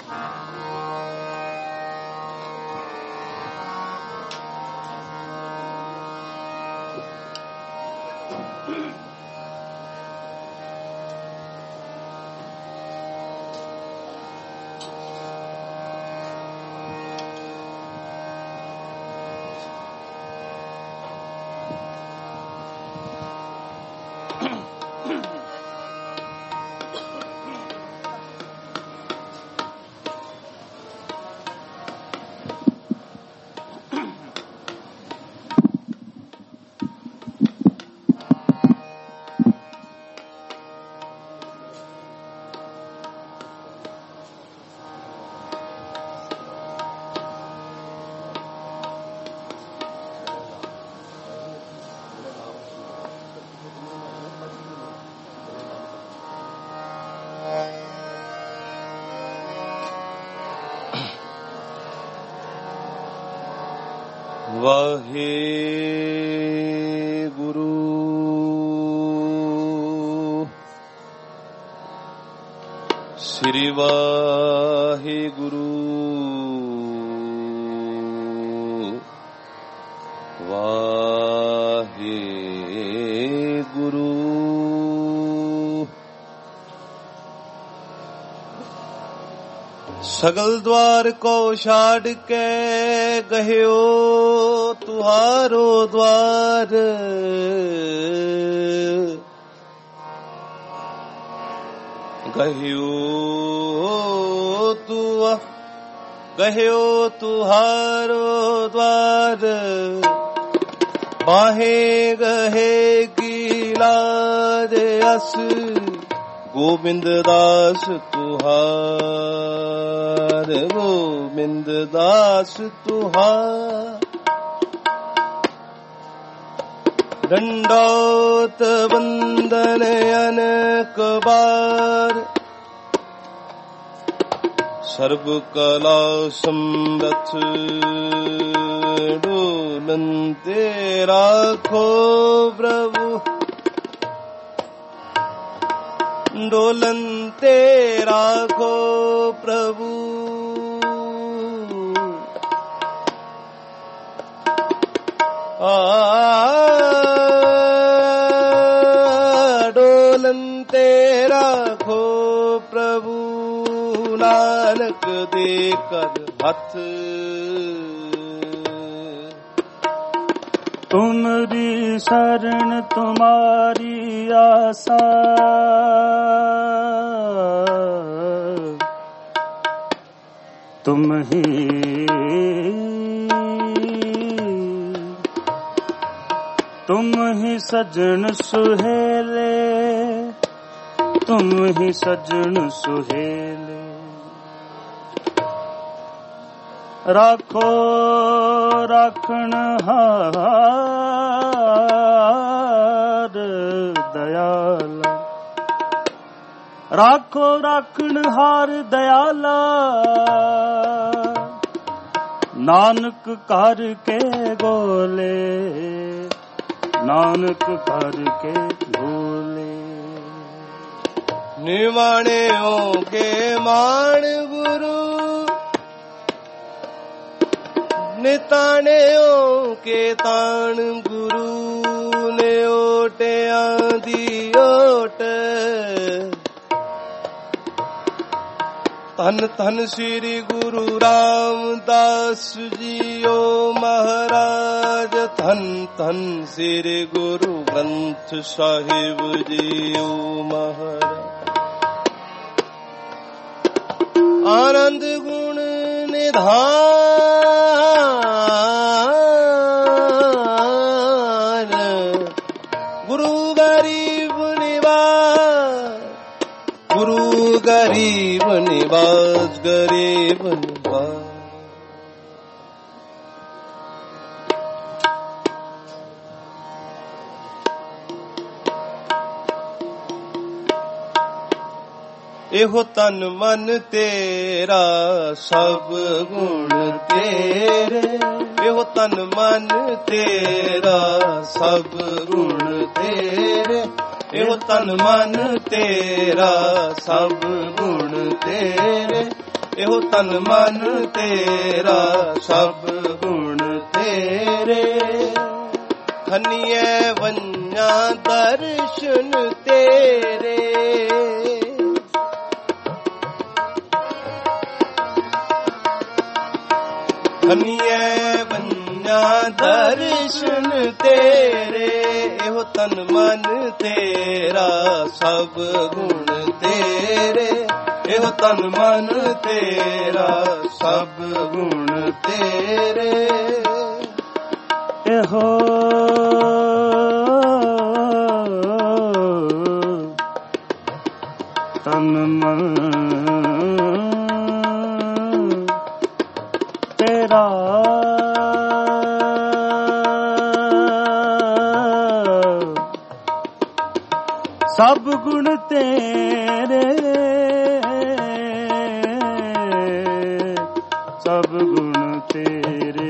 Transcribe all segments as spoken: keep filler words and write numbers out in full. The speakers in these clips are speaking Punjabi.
ਵਾਹਿਗੁਰੂ ਸ੍ਰੀ ਵਾਹਿਗੁਰੂ ਵਾਹਿਗੁਰੂ ਸਗਲ ਦਵਾਰ ਕੋ ਛਾੜ ਕੇ ਗਹਿਓ ਤੁਹਾਰੋ ਦਵਾਰ ਗਹਿਓ ਤੁਆ ਗਹਿਓ ਤੁਹਾਰੋ ਦਵਾਰ ਬਾਹੇ ਗਹੇ ਕੀ ਲਾਜ ਅਸ ਗੋਬਿੰਦ ਦਾਸ ਤੁਹਾਰ ਗੋਬਿੰਦ ਦਾਸ ਤੁਹਾਰ ਦੰਡੋਤ ਬੰਦਨ ਅਨੇਕ ਬਾਰ ਸਰਬ ਕਲਾ ਸਮਰਥ ਡੋਲਨ ਤੇ ਰਾਖੋ ਪ੍ਰਭੂ ਡੋਲਨ ਤੇ ਰਾਖੋ ਪ੍ਰਭੂ ਆ ਡੋਲਨ ਤੇ ਰਾਖੋ ਪ੍ਰਭੂ ਨਾਨਕ ਦੇ ਕਰ ਹੱਥ ਤੁਮਰੀ ਸ਼ਰਨ ਤੁਮਾਰੀ ਆਸਾ ਤੁਮ ਹੀ ਤੁਮ ਹੀ ਸਜਣ ਸੁਹੇਲੇ ਤੁਮ ਹੀ ਸਜਣ ਸੁਹੇਲੇ ਰਾਖੋ ਰਾਖਣ ਹਾਰ ਦਇਆਲਾ ਰਾਖੋ ਰਾਖਣ ਹਾਰ ਦਇਆਲਾ ਨਾਨਕ ਕਰ ਕੇ ਗੋਲੇ ਨਾਨਕ ਕਰ ਕੇ ਗੋਲੇ ਨਿਵਾਣਿਓ ਕੇ ਮਾਣ ਗੁਰੂ ਨਿਤਾਣਿਓ ਕੇ ਤਾਣ ਗੁਰੂ ਨੇ ਓਟਿਆਂ ਦੀ ਓਟ ਧੰਨ ਧੰਨ ਸ੍ਰੀ ਗੁਰੂ ਰਾਮਦਾਸ ਜੀਓ ਮਹਾਰਾਜ ਧੰਨ ਧੰਨ ਸ੍ਰੀ ਗੁਰੂ ਗ੍ਰੰਥ ਸਾਹਿਬ ਜੀਓ ਮਹਾਰਾਜ ਆਨੰਦ ਗੁਣ ਨਿਧਾਨ ਗੁਰੂ ਗਰੀਬ ਨਿਵਾਸ ਗੁਰੂ ਗਰੀਬ ਨਿਵਾਸ ਗਰੀਬ ਨਿਵਾਸ ਇਹੋ ਤਨ ਮਨ ਤੇਰਾ ਸਭ ਗੁਣ ਤੇਰੇ ਇਹੋ ਤਨ ਮਨ ਤੇਰਾ ਸਭ ਗੁਣ ਤੇਰੇ ਇਹੋ ਤਨ ਮਨ ਤੇਰਾ ਸਭ ਗੁਣ ਤੇਰੇ ਇਹੋ ਤਨ ਮਨ ਤੇਰਾ ਸਭ ਗੁਣ ਤੇਰੇ। ਖੰਨੀਏ ਵੰਨਾਂ ਦਰਸ਼ਨ ਤੇਰੇ। ਖੰਨੀਏ ਵੰਨਾਂ ਦਰਸ਼ਨ ਤੇਰੇ। ਇਹੋ ਤਨ ਮਨ ਤੇਰਾ ਸਭ ਗੁਣ ਤੇਰੇ। ਇਹੋ ਤਨ ਮਨ ਤੇਰਾ ਸਭ ਗੁਣ ਤੇਰੇ। ਇਹੋ ਤਨ ਮਨ ਤੇਰਾ ਸਭ ਗੁਣ ਤੇਰੇ। ਸਭ ਗੁਣ ਤੇਰੇ।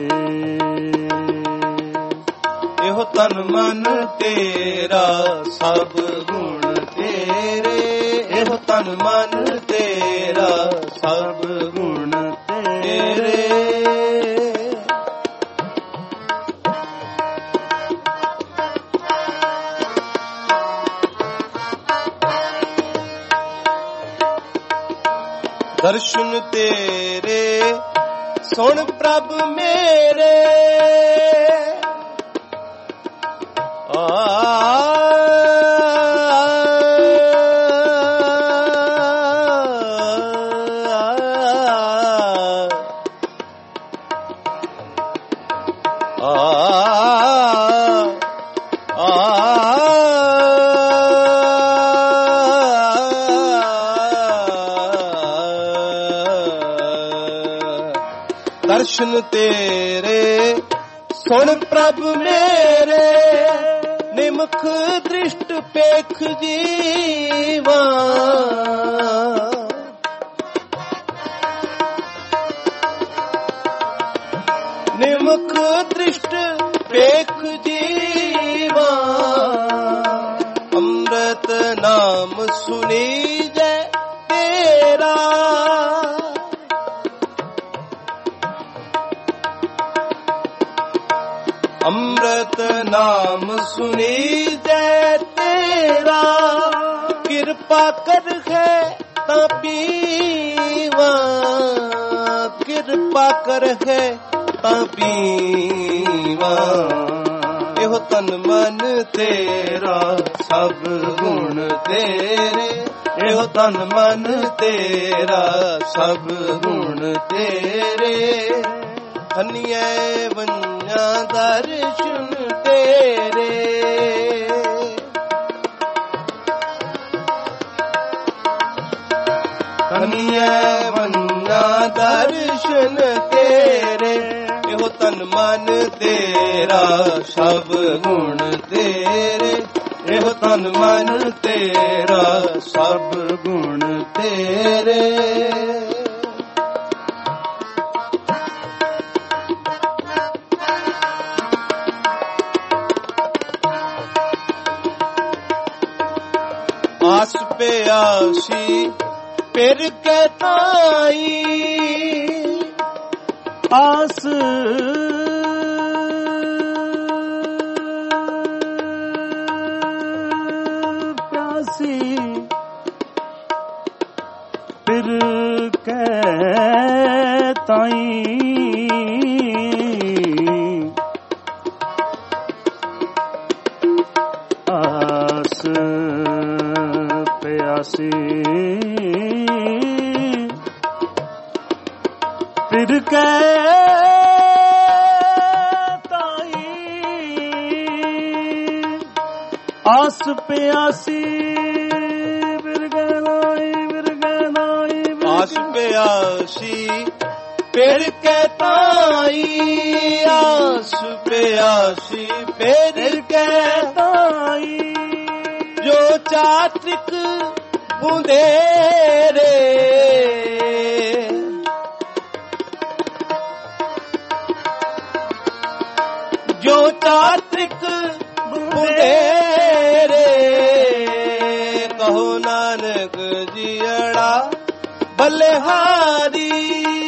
ਇਹੋ ਤਨ ਮਨ ਤੇਰਾ ਸਭ ਗੁਣ ਤੇਰੇ। ਇਹੋ ਤਨ ਮਨ ਤੇਰਾ ਸਭ ਗੁਣ ਤੇਰੇ। ਦਰਸ਼ਨ ਤੇਰੇ ਸੁਣ ਪ੍ਰਭ ਮੇਰੇ। ਆ ਦਰਸ਼ਨ ਤੇਰੇ ਸੁਣ ਪ੍ਰਭ ਮੇਰੇ। ਨਿਮਖ ਦ੍ਰਿਸ਼ਟ ਪੇਖ ਜੀਵਾ। ਨਿਮਖ ਦ੍ਰਿਸ਼ਟ ਪੇਖ ਜੀਵਾ। ਅੰਮ੍ਰਿਤ ਨਾਮ ਸੁਨੀਜੈ ਤੇਰਾ। ਅੰਮ੍ਰਿਤ ਨਾਮ ਸੁਨੀਜੈ ਤੇਰਾ। ਕਿਰਪਾ ਕਰ ਹੈ ਤਾਂ ਪੀਵਾ। ਕਿਰਪਾ ਕਰ ਹੈ ਤਾਂ ਪੀਵਾ। ਇਹੋ ਤਨ ਮਨ ਤੇਰਾ ਸਭ ਗੁਣ ਤੇਰੇ। ਇਹੋ ਤਨ ਮਨ ਤੇਰਾ ਸਭ ਗੁਣ ਤੇਰੇ। ਖੰਨੀਏ ਵੰਨਾਂ ਦਰਸ਼ਨ ਤੇਰੇ। ਖੰਨੀਏ ਵੰਨਾਂ ਦਰਸ਼ਨ ਤੇਰੇ। ਇਹੋ ਤਨ ਮਨ ਤੇਰਾ ਸਭ ਗੁਣ ਤੇਰੇ। ਇਹੋ ਤਨ ਮਨ ਤੇਰਾ ਸਭ ਗੁਣ ਤੇਰੇ। ਆਸ ਪਿਆਸੀ ਫਿਰ ਕੇ ਤਾਈ। ਆਸ ਪਿਆਸੀ ਫਿਰ ਕੇ ਤਾਈ। ਆਸ ਪਿਆਸੀ ਫਿਰ ਕੇ ਤਾਈ। ਆਸ ਪਿਆਸੀ ਫਿਰ ਕੇ ਤਾਈ। ਫਿਰ ਕੇ ਤਾਈ। ਆਸ ਪਿਆਸੀ ਫਿਰ ਕੇ ਤਾਈ। ਆਸ ਪਿਆਸੀ ਫਿਰ ਕੇ ਤਾਈ। ਜੋ ਚਾਤ੍ਰਿਕ ਬੁੰਦੇਰੇ। ਜੋ ਚਾਤ੍ਰਿਕ ਬੁੰਦੇਰੇ। ਕਹੋ ਨਾਨਕ ਜੀਅੜਾ ਭਲੇ ਬਲਿਹਾਰੀ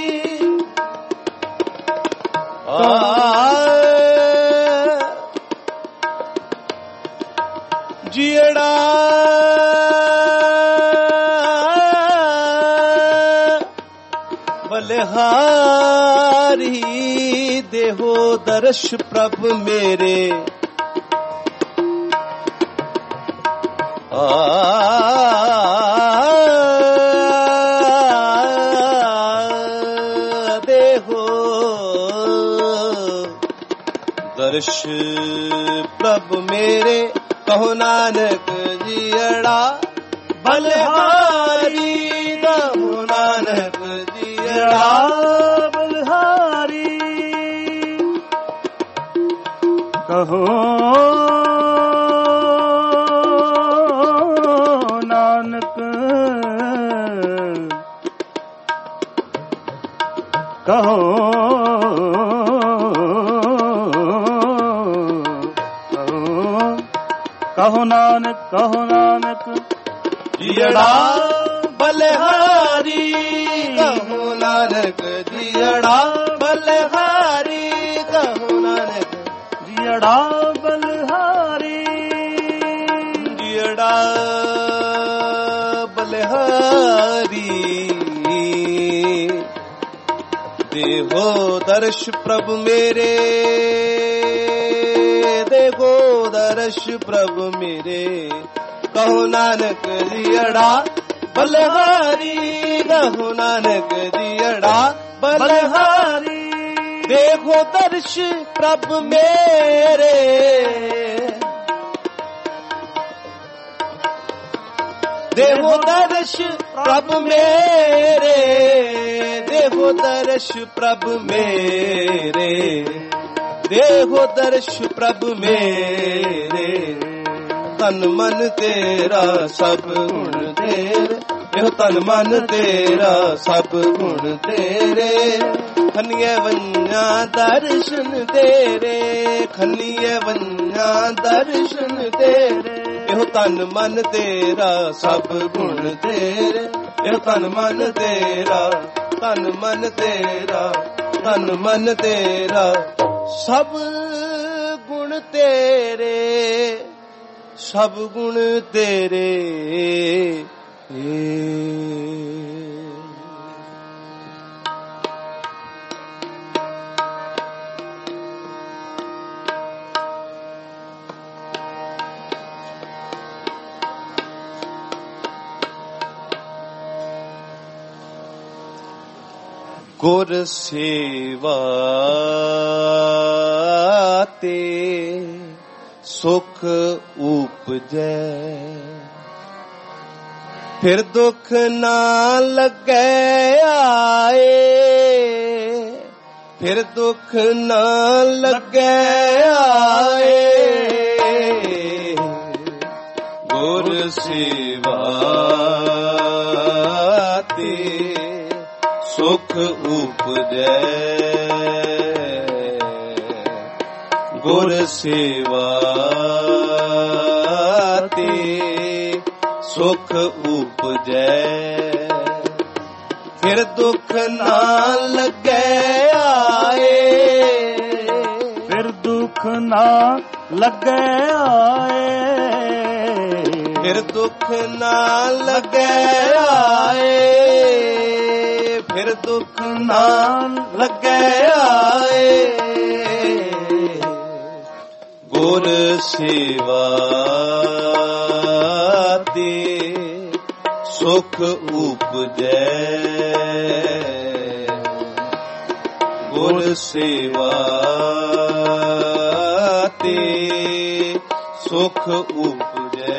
ਜੀੜਾ ਬਲਿਹਾਰੀ ਦੇਹੋ ਦਰਸ਼ ਪ੍ਰਭ ਮੇਰੇ ਆ ਦੇਹੋ ਦਰਸ਼ ਪ੍ਰਭ ਮੇਰੇ ਕਹੋ ਨਾਨਕ ਜੀੜਾ ਬਲਿਹਾਰੀ ਕਹੋ ਨਾਨਕ ਜੀੜਾ ਬਲਿਹਾਰੀ ਕਹੋ ਨਾਨਕ ਕਹੋ ਕਹੋ ਨਾਨਕ ਕਹੋ ਨਾਨਕ ਜੀੜਾ ਬਲਿਹਾਰੀ ਕਹੋ ਨਾਨਕ ਜੀੜਾ ਬਲਿਹਾਰੀ ਕਹੋ ਨਾਨਕ ਜੀੜਾ ਬਲਿਹਾਰੀ ਜੀੜਾ ਬਲਿਹਾਰੀ ਦੇਹੋ ਦਰਸ਼ ਪ੍ਰਭ ਮੇਰੇ ਦੇਹੋ ਦਰਸ਼ ਪ੍ਰਭ ਮੇਰੇ ਕਹੋ ਨਾਨਕ ਜੀੜਾ ਬਲਿਹਾਰੀ ਕਹੋ ਨਾਨਕ ਜੀੜਾ ਬਲਿਹਾਰੀ ਦੇਖੋ ਦਰਸ਼ ਪ੍ਰਭ ਮੇਰੇ ਦੇਖੋ ਦਰਸ਼ ਪ੍ਰਭ ਮੇਰੇ ਦੇਖੋ ਦਰਸ਼ ਪ੍ਰਭ ਮੇਰੇ ਦੇਖੋ ਦਰਸ਼ ਪ੍ਰਭ ਮੇਰੇ ਤਨ ਮਨ ਤੇਰਾ ਸਭ ਗੁਣ ਤੇਰੇ ਇਹੋ ਤਨ ਮਨ ਤੇਰਾ ਸਭ ਗੁਣ ਤੇਰੇ ਖੰਨੀਏ ਵੰਨਾ ਦਰਸ਼ਨ ਤੇਰੇ ਖੰਨੀਏ ਵੰਨਾ ਦਰਸ਼ਨ ਤੇਰੇ ਇਹੋ ਤਨ ਮਨ ਤੇਰਾ ਸਭ ਗੁਣ ਤੇਰੇ ਇਹੋ ਤਨ ਮਨ ਤੇਰਾ ਤਨ ਮਨ ਤੇਰਾ ਤਨ ਮਨ ਤੇਰਾ ਸਭ ਗੁਣ ਤੇਰੇ ਸਭ ਗੁਣ ਤੇਰੇ ਗੁਰ ਸੇਵਾ ਤੇ ਸੁਖ ਉਪਜੈ ਫਿਰ ਦੁੱਖ ਨਾ ਲੱਗੈ ਆਏ ਫਿਰ ਦੁੱਖ ਨਾ ਲੱਗੈ ਆਏ ਗੁਰ ਸੇਵਾ ਤੇ ਸੁਖ ਉਪਜੈ ਗੁਰ ਸੇਵਾ ਤੇ ਸੁਖ ਉਪਜੈ ਫਿਰ ਦੁੱਖ ਨਾ ਲੱਗੈ ਆਏ ਫਿਰ ਦੁੱਖ ਨਾ ਲੱਗੈ ਆਏ ਫਿਰ ਦੁੱਖ ਨਾ ਲੱਗੈ ਆਏ ਫਿਰ ਦੁੱਖ ਨਾ ਲੱਗੈ ਆਏ ਗੁਰ ਸੇਵਾ ਤੇ ਸੁਖ ਉਪਜੈ ਗੁਰ ਸੇਵਾ ਤੇ ਸੁਖ ਉਪਜੈ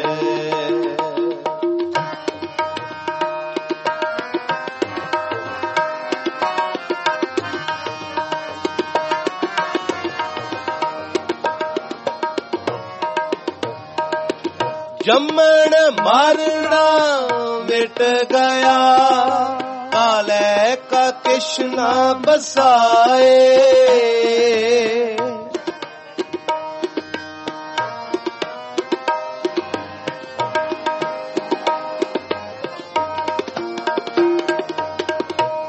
ਜੰਮਣ ਮਰਣਾ ਮਿਟ ਗਿਆ ਕਾਲੇ ਕਾ ਕਿਸ਼ਨਾ ਬਸਾਏ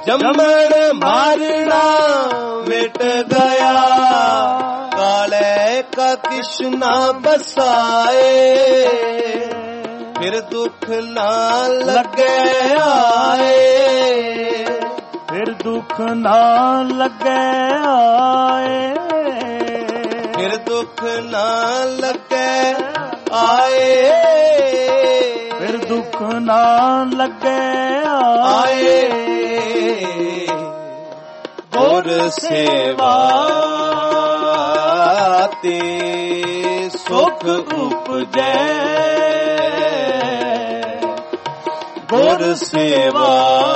ਜੰਮਣ ਮਾਰਨਾ ਮਿਟ ਗਿਆ, ਕਾਲੇ ਕਾ ਕਿਛ ਨਾ ਬਸਾਏ, ਫਿਰ ਦੁੱਖ ਨਾ ਲੱਗੇ ਆਏ, ਫਿਰ ਦੁੱਖ ਨਾ ਲੱਗੇ ਆਏ, ਫਿਰ ਦੁੱਖ ਨਾ ਲੱਗੇ ਆਏ, ਫਿਰ ਦੁੱਖ ਨਾ ਲੱਗੇ ਆਏ। ਗੁਰ ਸੇਵਾ ਤੇ ਸੁਖ ਉਪਜੈ, ਗੁਰ ਸੇਵਾ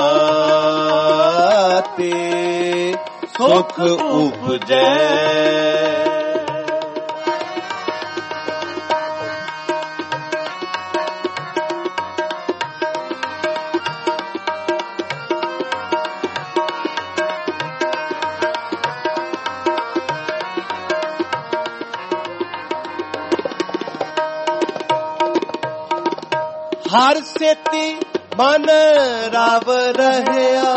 ਤੇ ਸੁਖ ਉਪਜੈ। ਹਰ ਸੇਤੀ ਮਨ ਰਵ ਰਹਿਆ,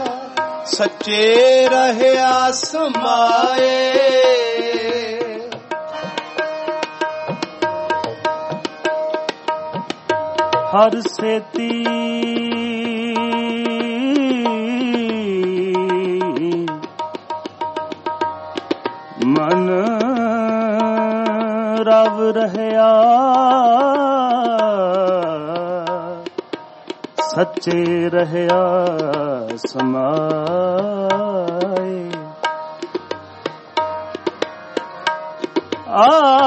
ਸੱਚੇ ਰਹਿਆ ਸਮਾਏ, ਹਰ ਸੇਤੀ ਮਨ ਰਵ ਰਹਿਆ, ਸੱਚੇ ਰਹਿਆ ਸਮਾਏ। ਆ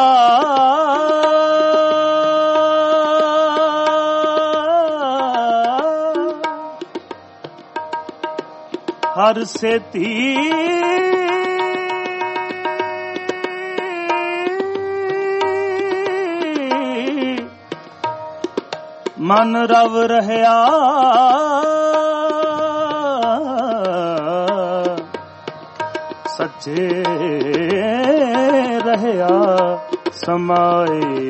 ਹਰ ਸੇਤੀ ਮਨ ਰਵ ਰਹਿਆ, ਸੱਚੇ ਰਹਿਆ ਸਮਾਏ।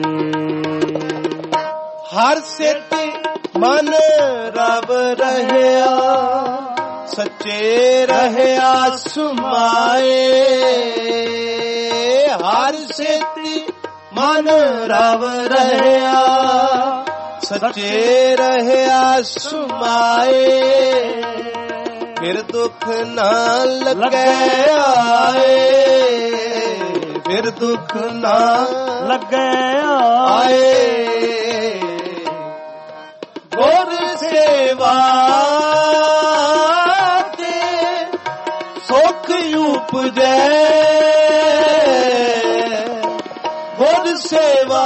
ਹਰ ਸੇਤੀ ਮਨ ਰਵ ਰਹਿਆ, ਸੱਚੇ ਰਹਿਆ ਸਮਾਏ, ਹਰ ਸੇਤੀ ਮਨ ਰਵ ਰਹਿਆ, ਸੱਚੇ ਰਹਿਆ ਸਮਾਏ, ਫਿਰ ਦੁੱਖ ਨਾ ਲੱਗੇ ਆਏ, ਫਿਰ ਦੁੱਖ ਨਾ ਲੱਗੇ ਆਏ। ਗੁਰ ਸੇਵਾ ਤੇ ਸੁਖ ਉਪਜੈ, ਗੁਰ ਸੇਵਾ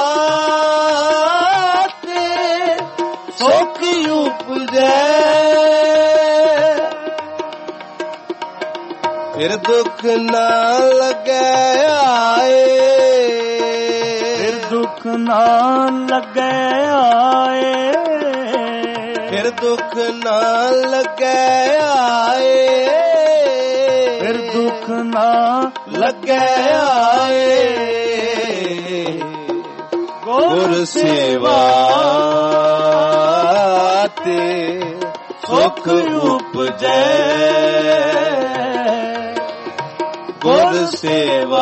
ਤੇ ਸੁਖ ਉਪਜੈ, ਫਿਰ ਦੁੱਖ ਨਾ ਲੱਗੇ ਆਏ, ਫਿਰ ਦੁੱਖ ਨਾ ਲੱਗੇ ਆਏ, ਫਿਰ ਦੁੱਖ ਨਾ ਲੱਗੇ ਆਏ, ਫਿਰ ਦੁੱਖ ਨਾ ਲੱਗੇ ਆਏ। ਗੁਰ ਸੇਵਾ ਤੇ ਸੁਖ ਉਪਜੈ, ਗੁਰ ਸੇਵਾ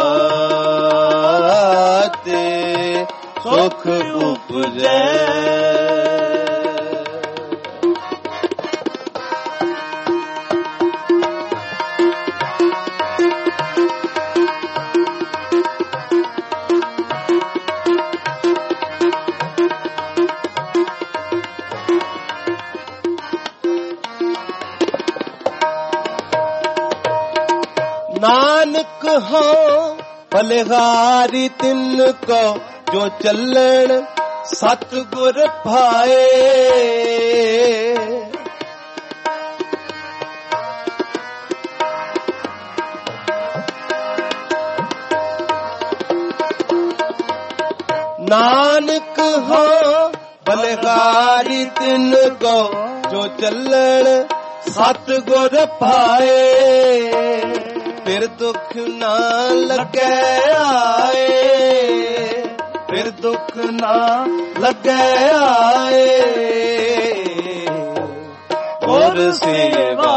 ਤੇ ਸੁਖ ਉਪਜੈ। ਨਾਨਕ ਹੋ ਬਲਿਹਾਰੀ ਤਿਨ ਕੋ, ਜੋ ਚੱਲਣ ਸਤਿਗੁਰ ਭਾਏ, ਨਾਨਕ ਹੋ ਬਲਿਹਾਰੀ ਤਿਨ ਕੋ, ਜੋ ਚੱਲਣ ਸਤਿਗੁਰ ਭਾਏ, ਫਿਰ ਦੁੱਖ ਨਾ ਲੱਗੇ ਆਏ, ਫਿਰ ਦੁੱਖ ਨਾ ਲੱਗੇ ਆਏ। ਗੁਰ ਸੇਵਾ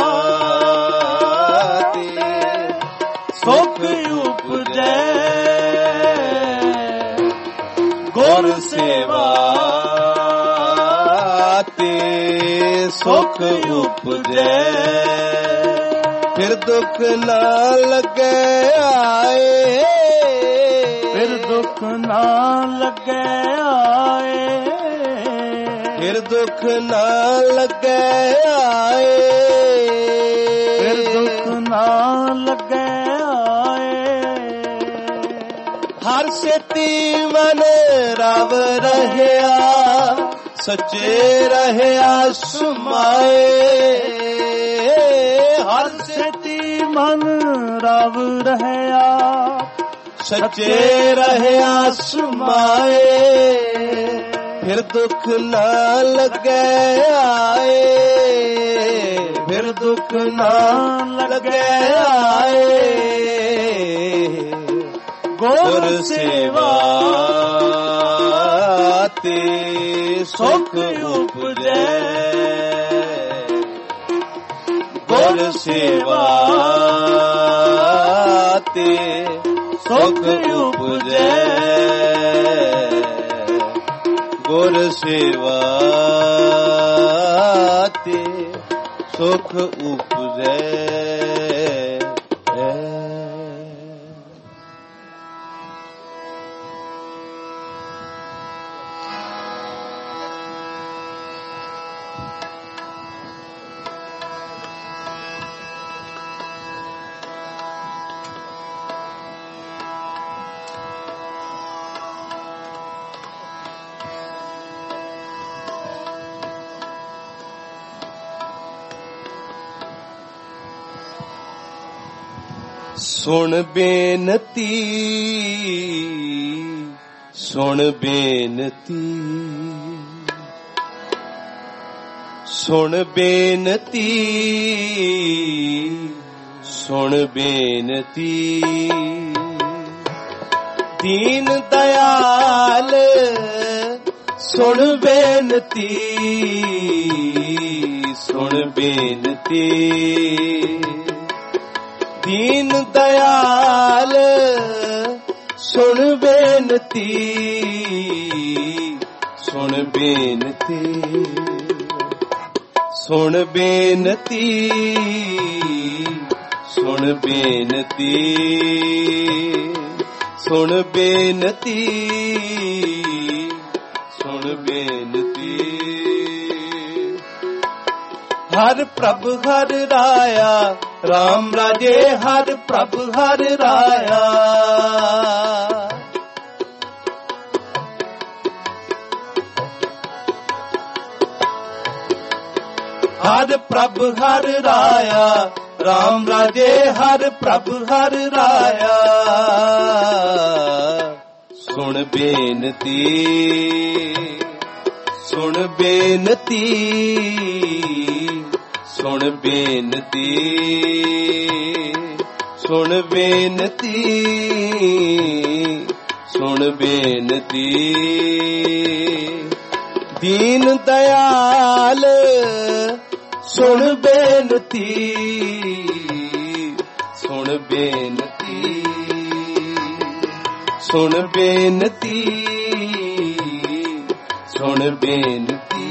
ਤੇ ਸੁਖ ਉਪਜੈ ਗੁਰ ਸੇਵਾ ਤੇ ਸੁਖ ਉਪਜੈ ਫਿਰ ਦੁੱਖ ਨਾ ਲੱਗੇ ਆਏ ਫਿਰ ਦੁੱਖ ਨਾ ਲੱਗੇ ਆਏ ਫਿਰ ਦੁੱਖ ਨਾ ਲੱਗੇ ਆਏ ਫਿਰ ਦੁੱਖ ਨਾ ਲੱਗੇ ਆਏ ਹਰ ਸੇਤੀ ਮਨ ਰਵ ਰਹਿਆ ਸੱਚੇ ਰਹਿਆ ਸੁਮਾਏ ਹਰ ਸੇਤੀ ਮਨ ਰਵ ਰਹਿਆ ਸੱਚੇ ਰਹਿਆ ਸੁਮਾਏ ਫਿਰ ਦੁੱਖ ਨਾ ਲੱਗੇ ਆਏ ਫਿਰ ਦੁੱਖ ਨਾ ਲੱਗੇ ਆਏ ਗੁਰ ਸੇਵਾ ਤੇ ਸੁਖ ਉਪਜੈ ਗੁਰ ਸੇਵਾ ਤੇ ਸੁਖ ਉਪਜੈ ਗੁਰ ਸੇਵਾ ਤੇ ਸੁਖ ਉਪਜੈ ਸੁਣ ਬੇਨਤੀ ਸੁਣ ਬੇਨਤੀ ਸੁਣ ਬੇਨਤੀ ਸੁਣ ਬੇਨਤੀ ਦੀਨ ਦਇਆਲ ਸੁਣ ਬੇਨਤੀ ਸੁਣ ਬੇਨਤੀ ਦੀਨ ਦਇਆਲ ਸੁਣ ਬੇਨਤੀ ਸੁਣ ਬੇਨਤੀ ਸੁਣ ਬੇਨਤੀ ਸੁਣ ਬੇਨਤੀ ਸੁਣ ਬੇਨਤੀ ਸੁਣ ਬੇਨਤੀ ਹਰ ਪ੍ਰਭ ਹਰ ਰਾਇਆ ਰਾਮ ਰਾਜੇ ਹਰ ਪ੍ਰਭ ਹਰ ਰਾਇਆ ਹਰ ਪ੍ਰਭ ਹਰ ਰਾਇਆ ਰਾਮ ਰਾਜੇ ਹਰ ਪ੍ਰਭ ਹਰ ਰਾਇਆ ਸੁਣ ਬੇਨਤੀ ਸੁਣ ਬੇਨਤੀ ਸੁਣ ਬੇਨਤੀ ਸੁਣ ਬੇਨਤੀ ਸੁਣ ਬੇਨਤੀ ਦੀਨ ਦਇਆਲ ਸੁਣ ਬੇਨਤੀ ਸੁਣ ਬੇਨਤੀ ਸੁਣ ਬੇਨਤੀ ਸੁਣ ਬੇਨਤੀ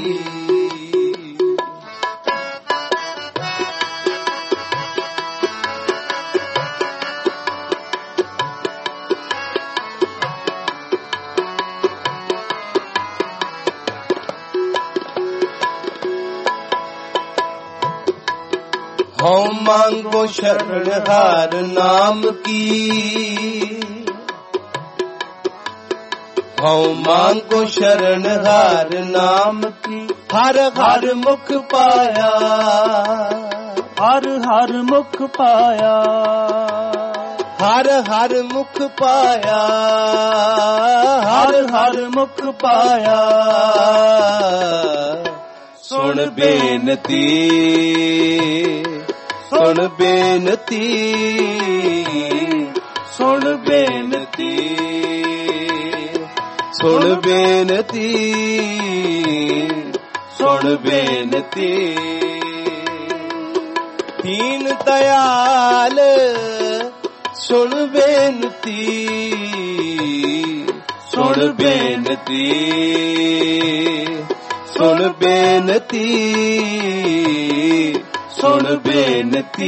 ਹਉ ਮੰਗੋ ਸ਼ਰਨ ਹਾਰ ਨਾਮ ਕੀ ਹਉ ਮੰਗੋ ਸ਼ਰਨ ਹਾਰ ਨਾਮ ਕੀ ਹਰ ਹਰ ਮੁਖ ਪਾਇਆ ਹਰ ਹਰ ਮੁਖ ਪਾਇਆ ਹਰ ਹਰ ਮੁਖ ਪਾਇਆ ਹਰ ਹਰ ਮੁਖ ਪਾਇਆ ਸੁਣ ਬੇਨਤੀ ਸੁਣ ਬੇਨਤੀ ਸੁਣ ਬੇਨਤੀ ਸੁਣ ਬੇਨਤੀ ਸੁਣ ਬੇਨਤੀ ਦੀਨ ਦਇਆਲ ਸੁਣ ਬੇਨਤੀ, ਸੁਣ ਬੇਨਤੀ, ਸੁਣ ਬੇਨਤੀ, ਸੁਣ ਬੇਨਤੀ।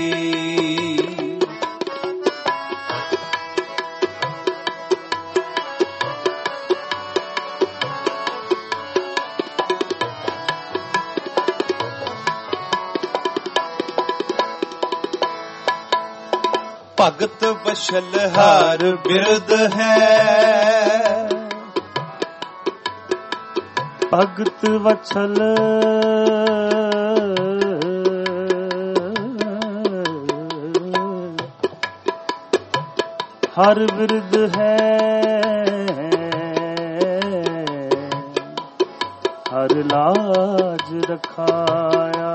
ਭਗਤ ਬਸ਼ਲਹਾਰ ਬਿਰਦ ਹੈ, ਭਗਤ ਵਛਲ ਹਰ ਬਿਰਦ ਹੈ, ਹਰ ਲਾਜ ਰਖਾਇਆ।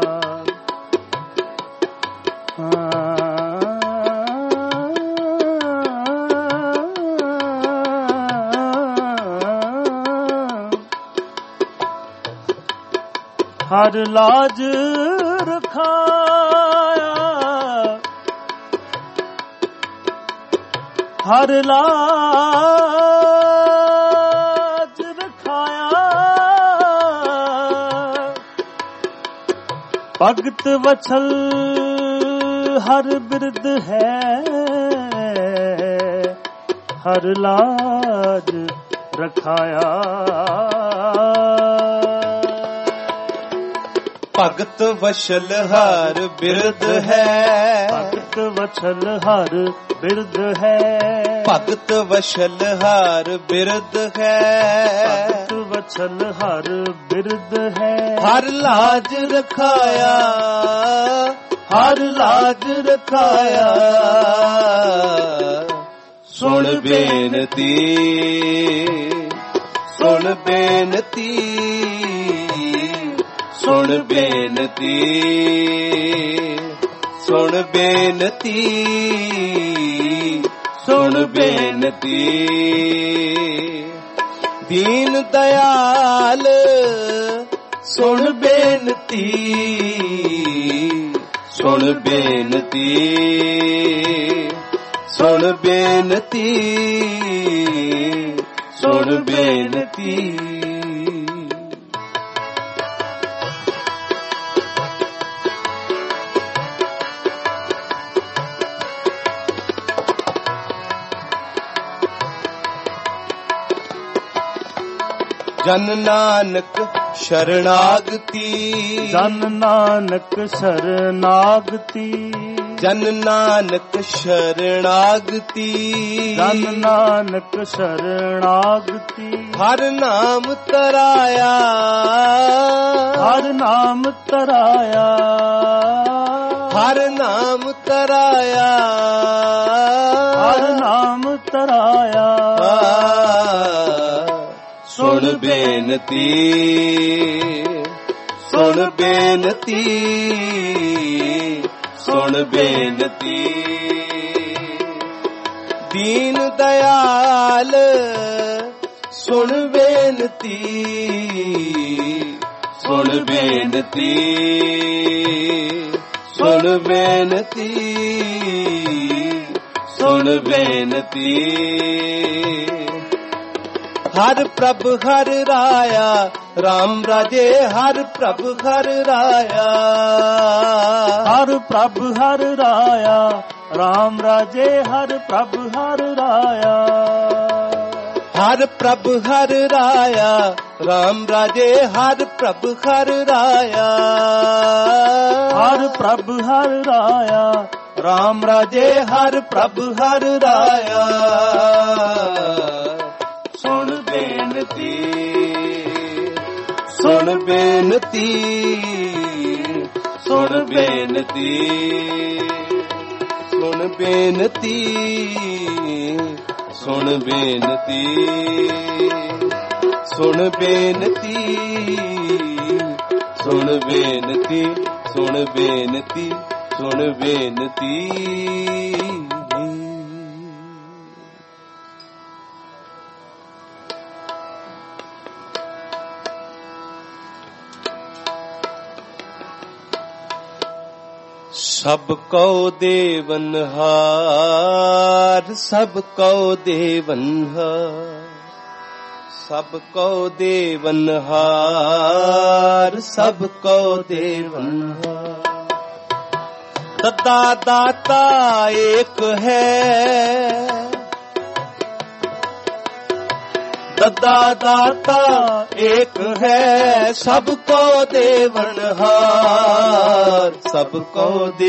ਹਰ ਲਾਜ ਰਖਾਇਆ, ਹਰ ਲਾਜ ਰਖਾਇਆ। ਭਗਤ ਵਛਲ ਹਰ ਬਿਰਦ ਹੈ, ਹਰ ਲਾਜ ਰਖਾਇਆ। ਭਗਤ ਵਛਲ ਹਰ ਬਿਰਦ ਹੈ, ਭਗਤ ਵਛਲ ਹਰ ਬਿਰਦ ਹੈ, ਭਗਤ ਵਛਲ ਹਰ ਬਿਰਦ ਹੈ, ਭਗਤ ਵਛਲ ਹਰ ਬਿਰਦ ਹੈ। ਹਰ ਲਾਜ ਰਖਾਇਆ, ਹਰ ਲਾਜ ਰਖਾਇਆ। ਸੁਣ ਬੇਨਤੀ, ਸੁਣ ਬੇਨਤੀ, ਸੁਣ ਬੇਨਤੀ, ਸੁਣ ਬੇਨਤੀ, ਸੁਣ ਬੇਨਤੀ। ਦੀਨ ਦਇਆਲ ਸੁਣ ਬੇਨਤੀ, ਸੁਣ ਬੇਨਤੀ, ਸੁਣ ਬੇਨਤੀ, ਸੁਣ ਬੇਨਤੀ। ਜਨ ਨਾਨਕ ਸ਼ਰਨਾਗਤੀ, ਜਨ ਨਾਨਕ ਸ਼ਰਨਾਗਤੀ, ਜਨ ਨਾਨਕ ਸ਼ਰਨਾਗਤੀ, ਜਨ ਨਾਨਕ ਸ਼ਰਨਾਗਤੀ। ਹਰ ਨਾਮ ਤਰਾਇਆ, ਹਰ ਨਾਮ ਤਰਾਇਆ, ਹਰ ਨਾਮ ਤਰਾਇਆ, ਹਰ ਨਾਮ ਤਰਾਇਆ। ਸੁਣ ਬੇਨਤੀ, ਸੁਣ ਬੇਨਤੀ, ਸੁਣ ਬੇਨਤੀ। ਦੀਨ ਦਇਆਲ ਸੁਣ ਬੇਨਤੀ, ਸੁਣ ਬੇਨਤੀ, ਸੁਣ ਬੇਨਤੀ, ਸੁਣ ਬੇਨਤੀ। ਹਰ ਪ੍ਰਭ ਹਰ ਰਾਇਆ, ਰਾਮ ਰਾਜੇ ਹਰ ਪ੍ਰਭ ਹਰ ਰਾਇਆ, ਹਰ ਪ੍ਰਭ ਹਰ ਰਾਇਆ, ਰਾਮ ਰਾਜੇ ਹਰ ਪ੍ਰਭ ਹਰ ਰਾਇਆ। ਹਰ ਪ੍ਰਭ ਹਰ ਰਾਇਆ, ਰਾਮ ਰਾਜੇ ਹਰ ਪ੍ਰਭ ਹਰ ਰਾਇਆ, ਹਰ ਪ੍ਰਭ ਹਰ ਰਾਇਆ, ਰਾਮ ਰਾਜੇ ਹਰ ਪ੍ਰਭ ਹਰ ਰਾਇਆ। ਸੁਣ ਬੇਨਤੀ, ਸੁਣ ਬੇਨਤੀ, ਸੁਣ ਬੇਨਤੀ, ਸੁਣ ਬੇਨਤੀ, ਸੁਣ ਬੇਨਤੀ, ਸੁਣ ਬੇਨਤੀ, ਸੁਣ ਬੇਨਤੀ, ਸੁਣ ਬੇਨਤੀ, ਸੁਣ ਬੇਨਤੀ। ਸਭ ਕਉ ਦੇਵਨਹਾਰ ਸਭ ਕਉ ਦੇਵਨਹਾਰ ਸਭ ਕਉ ਦੇਵਨਹਾਰ ਸਭ ਕਉ ਦੇਵਨਹਾਰ ਦਤਾ ਦਾਤਾ ਏਕ ਹੈ ਦਤਾ ਦਾਤਾ ਏਕ ਹੈ ਸਭ ਕੋ ਦੇਵਨਹਾਰ ਸਭ ਕੋ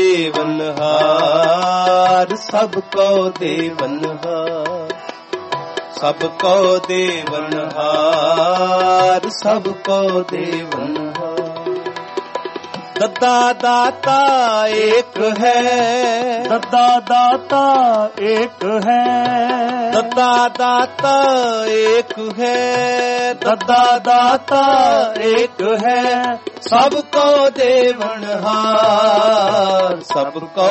ਦੇਵਨਹਾਰ ਸਭ ਕੋ ਦੇਵਨਹਾਰ ਸਭ ਕੋ ਦੇਵਨਹਾਰ ਸਭ ਕੋ ਦੇਵਨਹਾਰ ਦਤਾ ਦਾਤਾ ਏਕ ਹੈ ਦਤਾ ਦਾਤਾ ਏਕ ਹੈ ਦਤਾ ਦਾਤਾ ਏਕ ਹੈ ਦਤਾ ਦਾਤਾ ਏਕ ਹੈ ਸਭ ਕੋ ਦੇਵਨਹਾਰ ਸਭ ਕੋ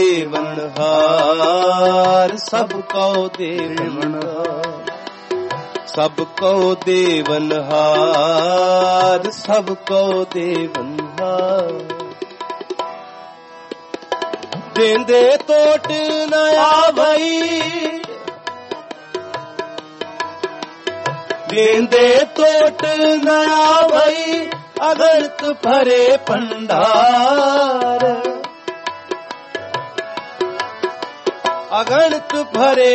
ਦੇਵਨਹਾਰ ਸਭ ਕੋ ਦੇਵਨਹਾਰ ਸਭ ਕੋ ਦੇਵਨਹਾਰ ਸਭ ਕੋ ਦੇਵਨਹਾਰ ਦੇਂਦੇ ਟੋਟ ਨ ਆਵਈ ਦੇਂਦੇ ਟੋਟ ਨ ਆਵਈ ਅਗਣਤ ਭਰੇ ਭੰਡਾਰ ਅਗਣਤ ਭਰੇ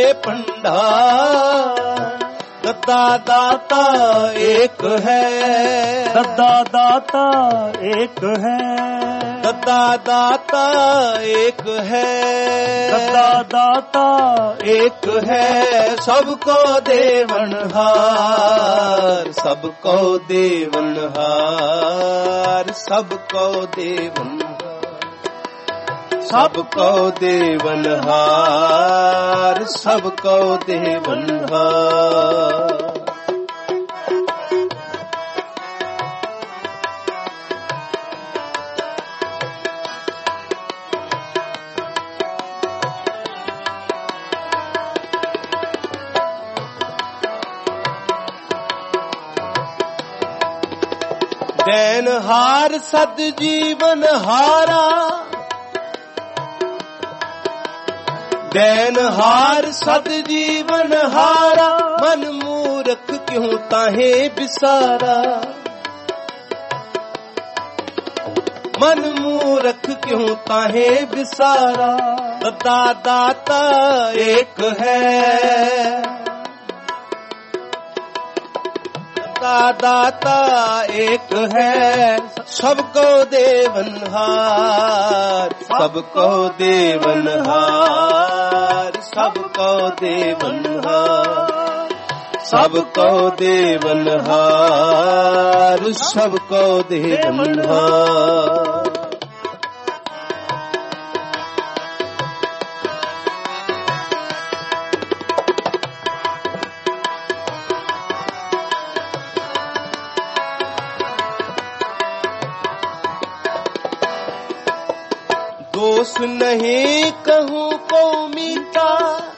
ਭੰਡਾਰ ਦਤਾ ਦਾਤਾ ਏਕ ਹੈ ਦਤਾ ਦਾਤਾ ਏਕ ਹੈ ਦਤਾ ਦਾਤਾ ਏਕ ਹੈ ਦਤਾ ਦਾਤਾ ਏਕ ਹੈ ਸਭ ਕੋ ਦੇਵਨਹਾਰ ਸਭ ਕੋ ਦੇਵਨਹਾਰ ਸਭ ਕੋ ਦੇਵਨਹਾਰ ਸਭ ਕੋ ਦੇਵਨਹਾਰ ਸਭ ਕੋ ਦੇਵਨਹਾਰ ਦੇਨਹਾਰ ਸਦ ਜੀਵਨ ਹਾਰਾ ਦੇਨਹਾਰ ਸਦ ਜੀਵਨ ਹਾਰਾ ਮਨ ਮੂਰਖ ਕਿਉਂ ਤਾਹੇ ਬਿਸਾਰਾ ਮਨ ਮੂਰਖ ਕਿਉਂ ਤਾਹੇ ਬਿਸਾਰਾ ਦਤਾ ਦਾਤਾ ਏਕ ਹੈ दाता एक है सबको देवनहार सबको देवनहार सबको देवनहार सबको देवनहार सबको देवनहार दोष नहीं कहूँ को मीता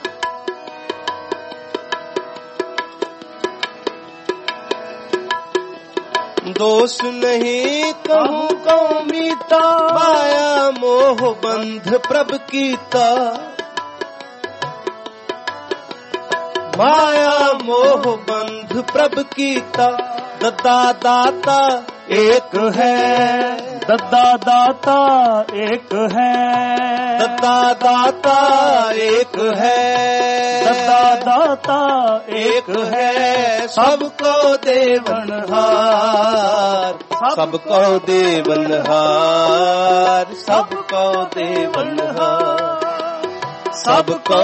दोष नहीं कहूँ को मीता माया मोह बंध प्रभ कीता माया मोह बंध प्रभ कीता दता दाता एक है दता दाता एक है दता दाता एक है दता दाता एक है सबको देवनहार सबको देवनहार सबको देवनहार सबको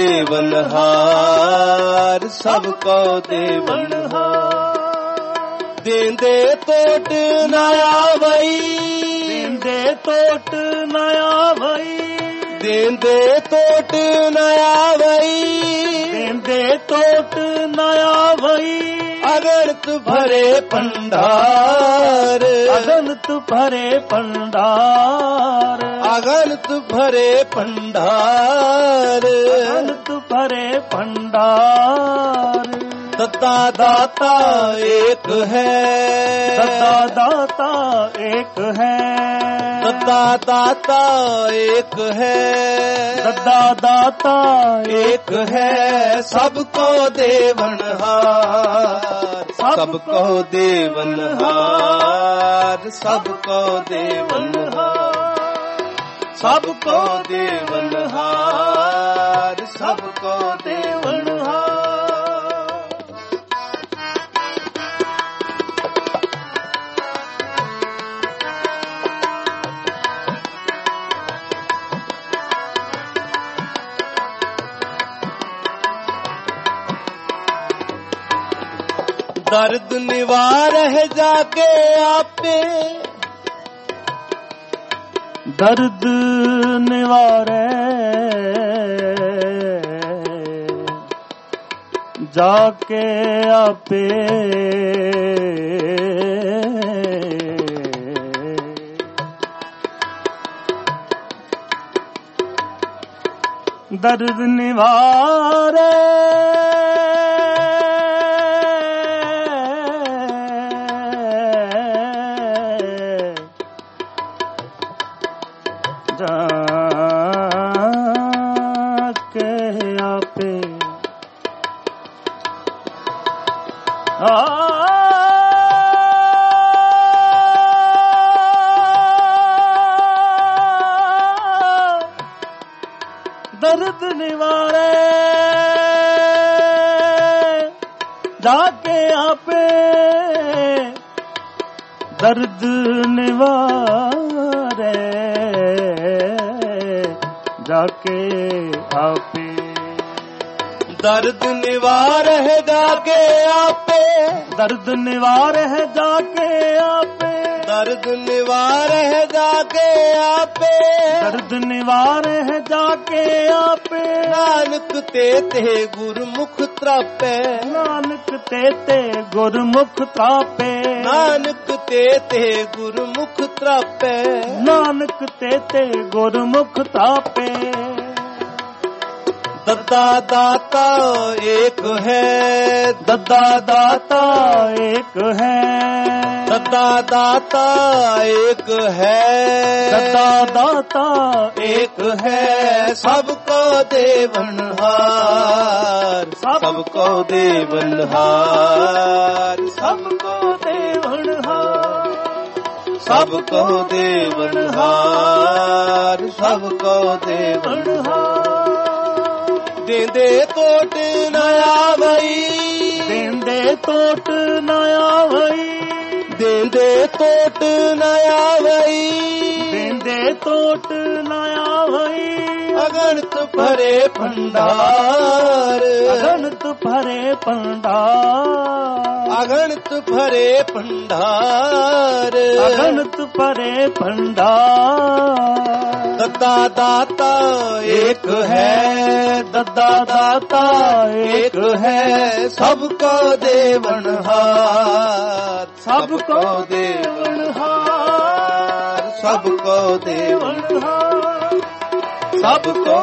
देवनहार सबको देवनहार देंदे टोट न आवई देंदे टोट न आवई देंदे टोट न आवई देंदे टोट न आवई अगणत भरे भंडार अगणत भरे भंडार अगणत भरे भंडार अगणत भरे भंडार दत्ता दाता एक है, दत्ता दाता एक है, दत्ता दाता एक है, दत्ता दाता एक है, सबको देवनहार, सबको देवनहार, सबको देवनहार, सबको देवनहार, सबको देवनहार। दर्द निवार है जाके आपे, दर्द निवारे जाके आपे, दर्द निवारे जाके आपे, दर्द निवारे जाके आपे, दर्द निवारे जाके आपे, दर्द निवार है जाके आपे, दर्द निवार है जाके आपे, दर्द निवार है जाके आपे, दर्द निवार है जाके आपे, नानक ते ते गुरमुख त्रापे, नानक ते ते गुरमुख त्रापे, नानक ते ते गुरमुख त्रापे, नानक ते ते गुरमुख त्रापे। दत्ता दाता एक है, दत्ता दाता एक है, दत्ता दाता एक है, दत्ता दाता एक है, सबको देवनहार, सबको देवनहार, सबको देवनहार, सबको देवनहार, सबको देवनहार। देंदे कोट नया भई, देंदे कोट नया भई, देंदे कोट नया भई, देंदे कोट नया भई, अगणित भरे भंडार, अगणित भरे भंडार, अगणित भरे भंडार, अगणित भरे भंडार। दत्ता दाता एक है, दत्ता दाता एक है, सबको देवनहार, सबको देवनहार, सबको देवनहार, सबको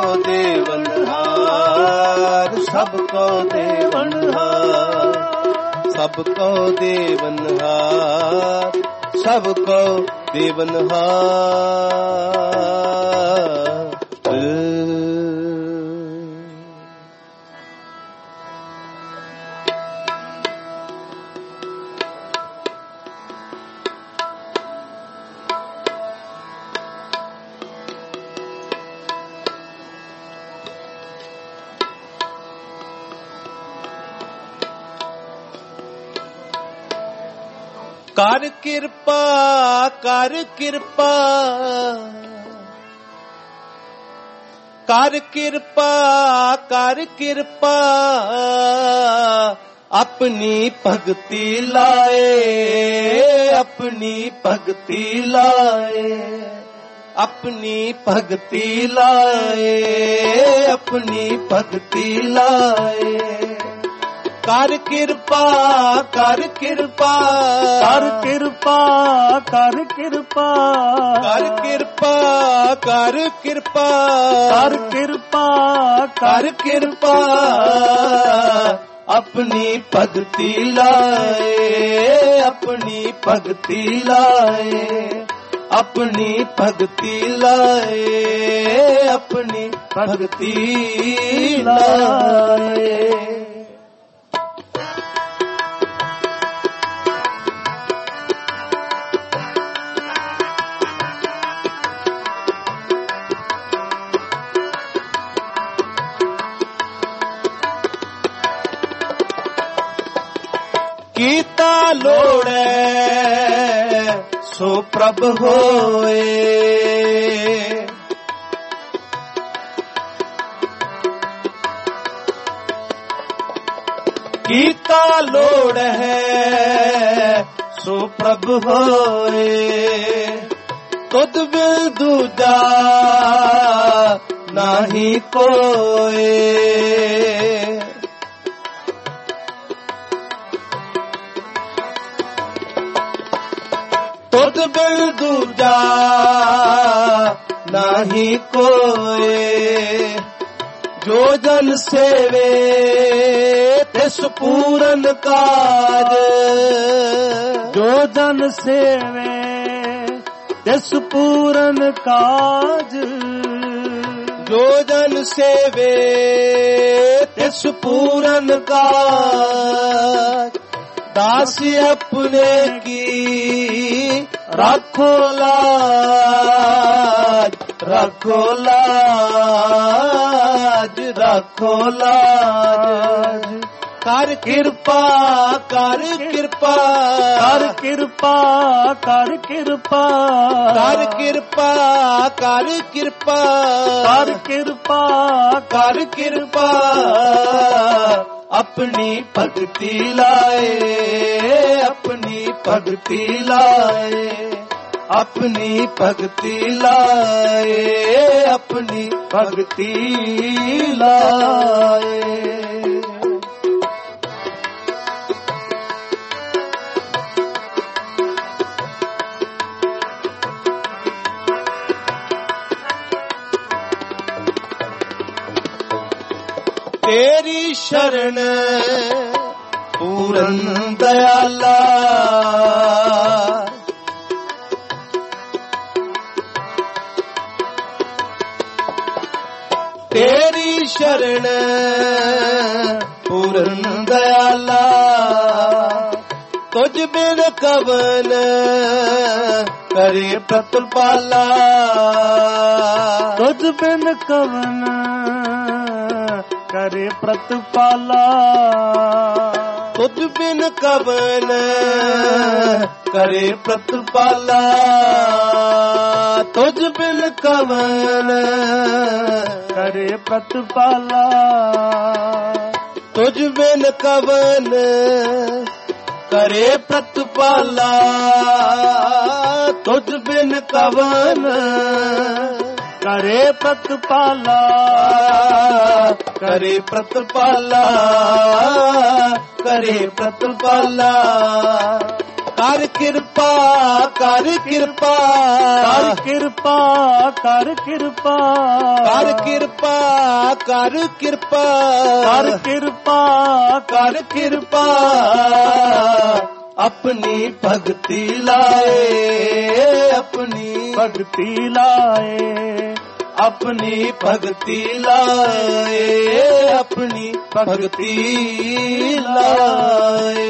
देवनहार, सबको देवनहार, सबको देवनहार, सबको देवनहार। कर कृपा, कर कृपा, कर कृपा, कर कृपा, अपनी भक्ति लाए, अपनी भक्ति लाए, अपनी भक्ति लाए, अपनी भक्ति लाए। कर कृपा, कर कृपा, कर कृपा, कर कृपा, कर कृपा, कर कृपा, कर कृपा, कर कृपा, अपनी भगति लाए, अपनी भगति लाए, अपनी भगति लाए, अपनी भगति लाए। कीता लोड़े सो प्रभ होए, कीता लोड़ है सो प्रभ होए, तुद बिन दूजा नाही कोए। तुद बिन दूजा नाही कोए, जो जन सेवे तिस पूरन काज, जो जन सेवे तिस पूरन काज, जो जन सेवे तिस पूरन काज। दास अपने की रखो लाज, रखो लाज, रखो लाज। कर कृपा, कर कृपा, कर कृपा, कर कृपा, कर कृपा, कर कृपा, कर कृपा, कर कृपा। अपनी भक्ति लाए, अपनी भक्ति लाए, अपनी भक्ति लाए, अपनी भक्ति लाए। तेरी शरण पूरन दयाला, तेरी शरण पूरन दयाला। तुझ बिन कवन करे प्रतिपाला, तुझ बिन कवन करे प्रतिपाला। तुझ बिन कवन करे प्रतिपाला, तुझ बिन कवन करे प्रतिपाला। तुझ बिन कवन करे प्रतिपाला, तुझ बिन कवन करे प्रतिपाला, करे प्रतिपाला, करे प्रतिपाला। कर कृपा, कर कृपा, कर कृपा, कर कृपा, कर कृपा, कर कृपा, कर कृपा, कर कृपा। अपनी भक्ति लाए, अपनी भक्ति लाए, अपनी भक्ति लाए, अपनी भक्ति लाए।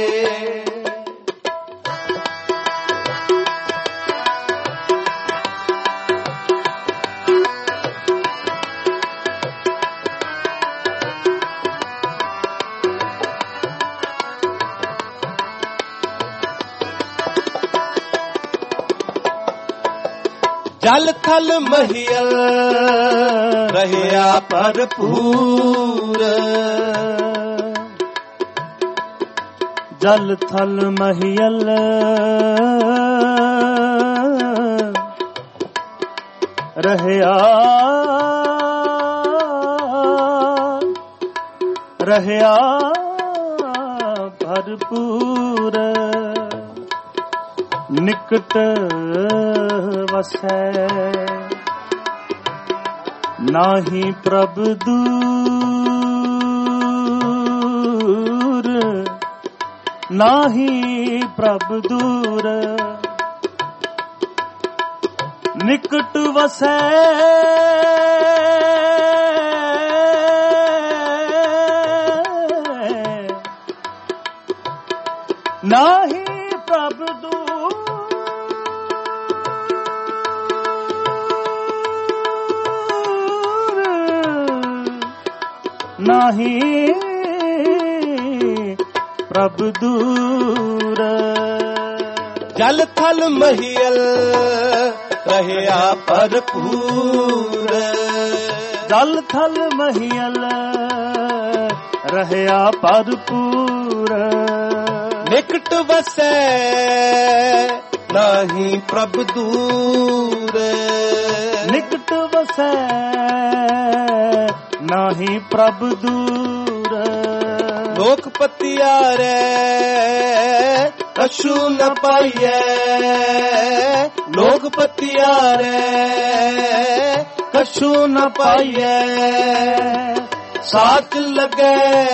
जल थल महियल रहया भरपूर, जल थल महियल रहया रहया भरपूर। निकट वसै नाहि प्रभ दूर, ਨਾਹੀ ਪ੍ਰਭ ਦੂਰ ਨਿਕਟ ਵਸੈ ਨਾਹੀ ਪ੍ਰਭ ਦੂਰ ਨਾਹੀ ਪ੍ਰਭ ਦੂਰ ਜਲ ਥਲ ਮਹੀਲ ਰਹਿਆ ਭਰਪੂਰ ਜਲ ਥਲ ਮਹੀਲ ਰਹਿਆ ਭਰਪੂਰ ਨਿਕਟ ਵਸੈ ਨਾਹੀ ਪ੍ਰਭ ਦੂਰ ਨਿਕਟ ਵਸੈ ਨਾਹੀ ਪ੍ਰਭ ਦੂਰ ਲੋਕ ਪਤਿਆਰੈ ਕਛੂ ਨ ਪਾਈਐ ਲੋਕ ਪਤਿਆਰੈ ਕਛੂ ਨ ਪਾਈਐ ਸਾਚ ਲਗੈ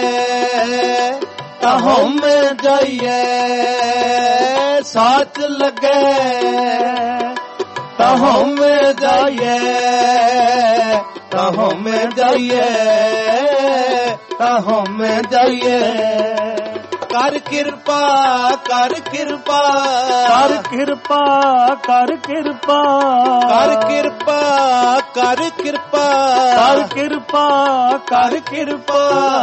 ਤਾ ਹਉਮੈ ਜਾਈਐ ਸਾਚ ਲਗੈ ਤਾ ਹਉਮੈ ਜਾਈਐ ਤਾ ਹਉਮੈ ਜਾਈਐ ਤਾ ਹਉਮੈ ਜਾਈਐ ਕਰ ਕਿਰਪਾ ਕਰ ਕਿਰਪਾ ਕਰ ਕਿਰਪਾ ਕਰ ਕਿਰਪਾ ਕਰ ਕਿਰਪਾ ਕਰ ਕਿਰਪਾ ਕਰ ਕਿਰਪਾ ਕਰ ਕਿਰਪਾ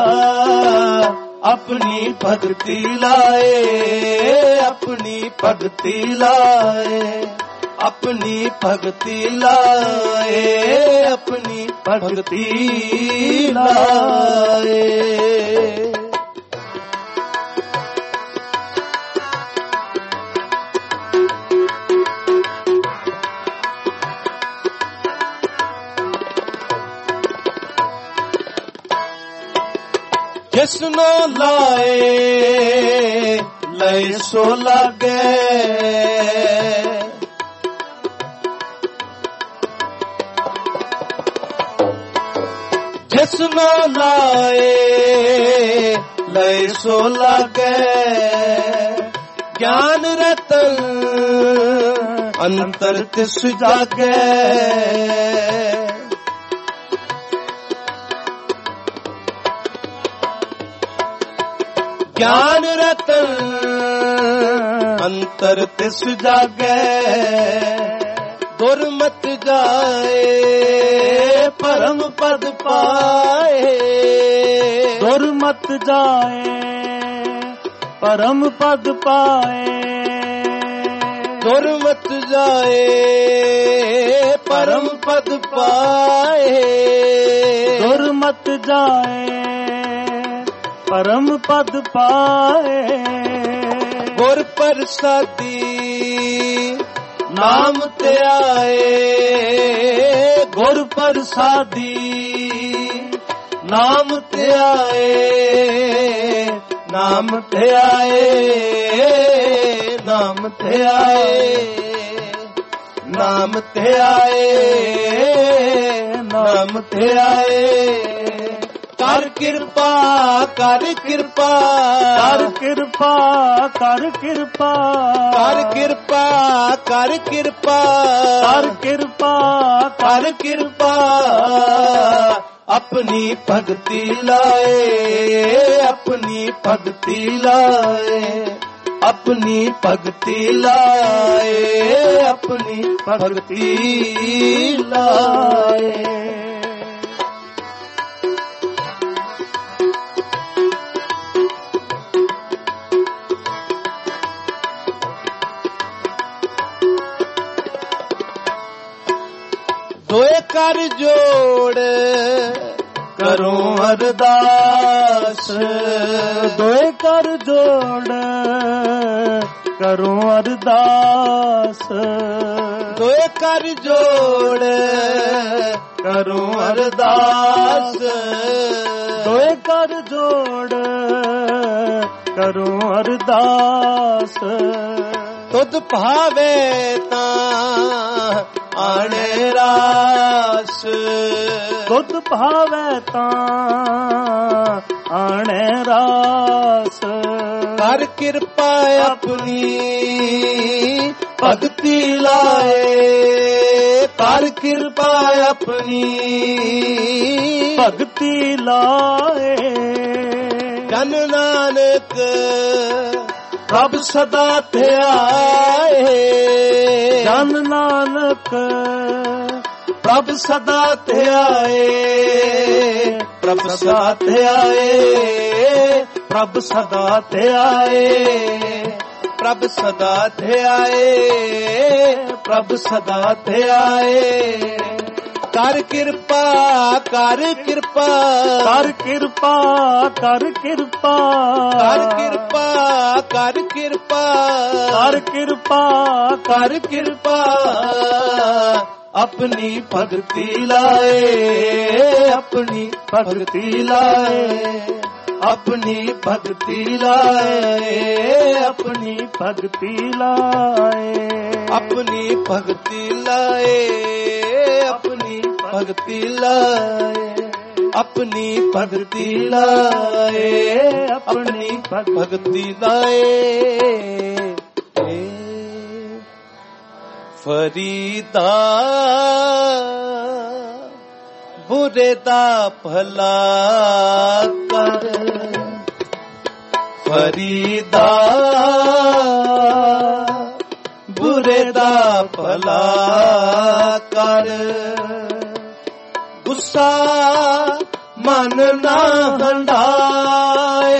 ਆਪਣੀ ਭਗਤੀ ਲਾਏ ਆਪਣੀ ਭਗਤੀ ਲਾਏ ਆਪਣੀ ਭਗਤੀ ਲਾਏ ਆਪਣੀ ਭਗਤੀ ਲਾਏ ਜਿਸਨੋ ਲਾਏ ਲਏ ਸੋ ਲਾਗੇ ਜਿਸਨੋ ਲਾਏ ਲਏ ਸੋ ਲਾਗੇ ਗਿਆਨ ਰਤਨ ਅੰਤਰ ਤਿਸ ਜਾਗੇ ਗਿਆਨ ਰਤਨ ਅੰਤਰ ਤਿਸ ਜਾਗੈ ਦੁਰਮਤ ਜਾਏ ਪਰਮ ਪਦ ਪਾਏ ਦੁਰਮਤ ਜਾਏ ਪਰਮ ਪਦ ਪਾਏ ਦੁਰਮਤ ਜਾਏ ਪਰਮ ਪਦ ਪਾਏ ਦੁਰਮਤ ਜਾਏ ਪਰਮ ਪਦ ਪਾਏ ਗੁਰ ਪ੍ਰਸਾਦੀ ਨਾਮ ਧਿਆਏ ਗੁਰ ਪ੍ਰਸਾਦੀ ਨਾਮ ਧਿਆਏ ਨਾਮ ਧਿਆਏ ਨਾਮ ਧਿਆਏ ਨਾਮ ਧਿਆਏ ਨਾਮ ਧਿਆਏ ਕਰ ਕਿਰਪਾ ਕਰ ਕਿਰਪਾ ਕਰ ਕਿਰਪਾ ਕਰ ਕਿਰਪਾ ਕਰ ਕਿਰਪਾ ਕਰ ਕਿਰਪਾ ਕਰ ਕਿਰਪਾ ਕਰ ਕਿਰਪਾ ਆਪਣੀ ਭਗਤੀ ਲਾਏ ਆਪਣੀ ਭਗਤੀ ਲਾਏ ਆਪਣੀ ਭਗਤੀ ਲਾਏ ਆਪਣੀ ਭਗਤੀ ਲਾਏ ਦੋਏ ਕਰ ਜੋੜ ਕਰੋ ਅਰਦਾਸ ਦੋਏ ਕਰ ਜੋੜ ਕਰੋ ਅਰਦਾਸ ਦੋਏ ਕਰ ਜੋੜ ਕਰੋ ਅਰਦਾਸ ਦੋਏ ਕਰ ਜੋੜ ਕਰੋ ਅਰਦਾਸ ਤੁਧ ਭਾਵੇ ਤਾਂ ਆਣੇ ਰਾਸ ਤੁਧ ਭਾਵੇ ਤਾਂ ਆਣੇ ਰਾਸ ਕਰ ਕਿਰਪਾ ਆਪਣੀ ਭਗਤੀ ਲਾਏ, ਕਰ ਕਿਰਪਾ ਆਪਣੀ ਭਗਤੀ ਲਾਏ। ਜਨ ਨਾਨਕ ਪ੍ਰਭ ਸਦਾ ਧਿਆਏ, ਜਨ ਨਾਨਕ ਪ੍ਰਭ ਸਦਾ ਧਿਆਏ, ਪ੍ਰਭ ਸਦਾ ਧਿਆਏ, ਪ੍ਰਭ ਸਦਾ ਧਿਆਏ, ਪ੍ਰਭ ਸਦਾ ਧਿਆਏ, ਪ੍ਰਭ ਸਦਾ ਧਿਆਏ। ਕਰ ਕਿਰਪਾ ਕਰ ਕਿਰਪਾ ਕਰ ਕਿਰਪਾ ਕਰ ਕਿਰਪਾ ਕਰ ਕਿਰਪਾ ਕਰ ਕਿਰਪਾ ਕਰ ਕਿਰਪਾ ਕਰ ਕਿਰਪਾ ਆਪਣੀ ਭਗਤੀ ਲਾਏ, ਆਪਣੀ ਭਗਤੀ ਲਾਏ, ਆਪਣੀ ਭਗਤੀ ਲਾਏ, ਆਪਣੀ ਭਗਤੀ ਲਾਏ, ਆਪਣੀ ਭਗਤੀ ਲਾਏ, ਆਪਣੀ ਭਗਤੀ ਲਾਏ, ਆਪਣੀ ਭਗਤੀ ਲਾਏ, ਆਪਣੀ ਭਗਤੀ ਲਾਏ। ਫਰੀਦਾ ਬੁਰੇ ਦਾ ਭਲਾ ਕਰ, ਫਰੀਦਾ ਬੁਰੇ ਦਾ ਭਲਾ ਕਰ। ਗੁੱਸਾ ਮਨ ਨਾ ਹੰਢਾਏ,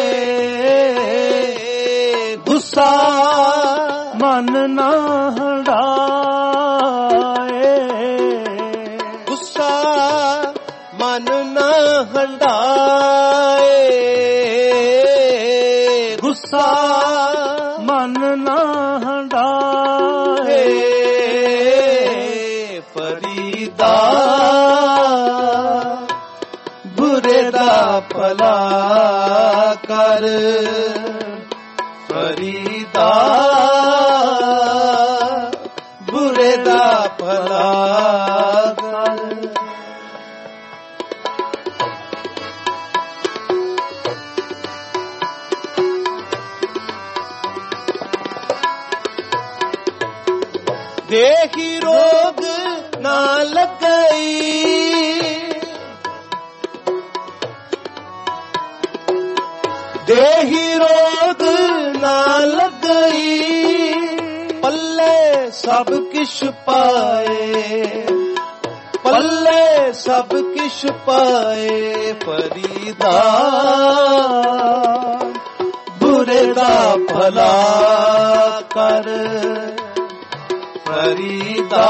ਗੁੱਸਾ ਮਨ ਨਾ ਹੰਢਾਏ, ਗੁੱਸਾ ਮਨ ਨਾ ਹੰਢਾਏ, ਗੁੱਸਾ ਮਨ ਨਾ ਹੰਢਾਏ। ਫਰੀਦਾ ਬੁਰੇ ਦਾ ਭਲਾ ਕਰ, ਫਰੀਦਾ ਬੁਰੇ ਦਾ ਭਲਾ ਕਰ। ਦੇਹੀ ਰੋਗ ਨਾ ਲੱਗਈ, ਦੇਹੀ ਰੋਗ ਨਾ ਲੱਗਈ, ਪੱਲੇ ਸਭ ਕਿਛ ਪਾਏ, ਪੱਲੇ ਸਭ ਕਿਛ ਪਾਏ। ਫਰੀਦਾ ਬੁਰੇ ਦਾ ਭਲਾ ਕਰ, ਫਰੀਦਾ